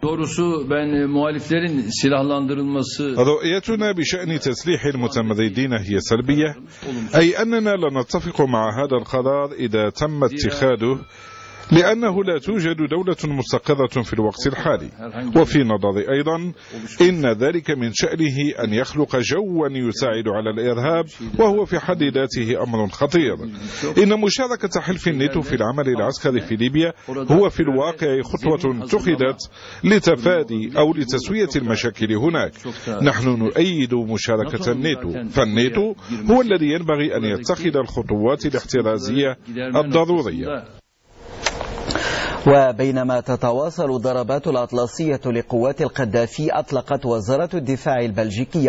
رؤيتنا بشأن تسليح المتمردين هي سلبية، أي أننا لا نتفق مع هذا القرار إذا تم اتخاذه، لأنه لا توجد دولة مستقرة في الوقت الحالي. وفي نظري أيضا إن ذلك من شأنه أن يخلق جوا يساعد على الإرهاب، وهو في حد ذاته أمر خطير. إن مشاركة حلف الناتو في العمل العسكري في ليبيا هو في الواقع خطوة اتخذت لتفادي أو لتسوية المشاكل هناك. نحن نؤيد مشاركة الناتو، فالناتو هو الذي ينبغي أن يتخذ الخطوات الاحترازية الضرورية. وبينما تتواصل الضربات الأطلسية لقوات القذافي، أطلقت وزارة الدفاع البلجيكية